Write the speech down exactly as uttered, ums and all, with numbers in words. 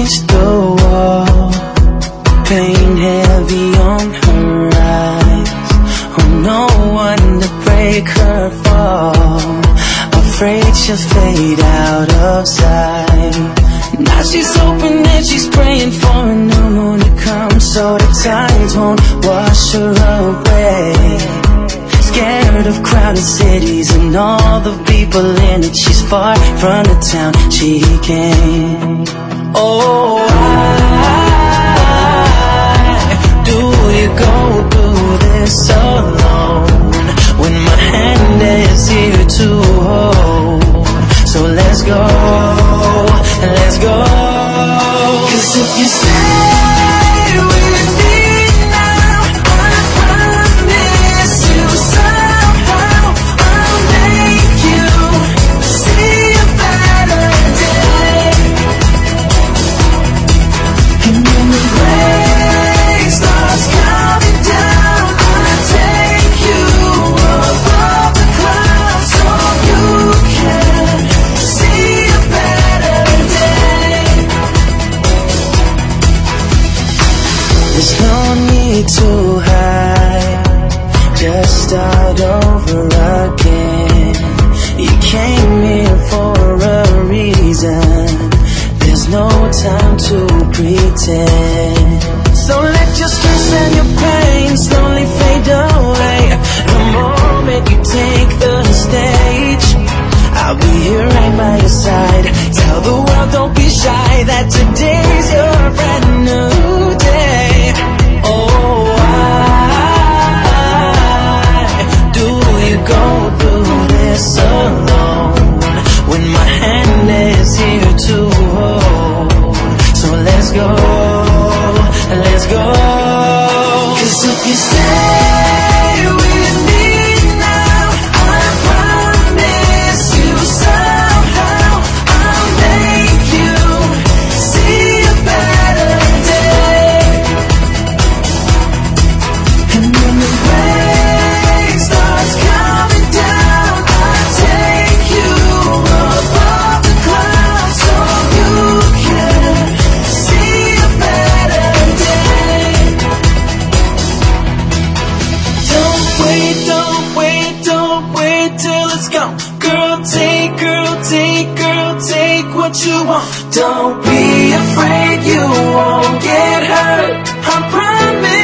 against the wall, pain heavy on her eyes. Oh, no one to break her fall, afraid she'll fade out of sight. Now she's hoping that she's praying for a new moon to come, so the tides won't wash her away. Scared of crowded cities and all the people in it. She's far from the town she came. Oh, why do you go through this alone, when my hand is here to hold? So let's go, let's go. 'Cause if you stay with me now, I promise you somehow I'll make you see a better day. And when the rain starts coming down, I'll take you above the clouds so you can see a better day. There's no need to hide, just start over again. You came here for a reason, there's no time to pretend. So let your stress and your pain slowly fade away the moment you take the stage. I'll be here right by your side. Tell the world don't be shy, that today's your brand new day. Oh, why do you go through this alone, when my hand is here to hold? So let's go, let's go. 'Cause if you stay with me now, I promise you somehow I'll make you see a better day. And when the rain starts coming down, I'll take you above the clouds so you can see a better day. Don't wait, don't wait, don't wait till it's gone. Girl, take, girl, take, girl, take what you want. Don't be afraid, you won't get hurt, I promise.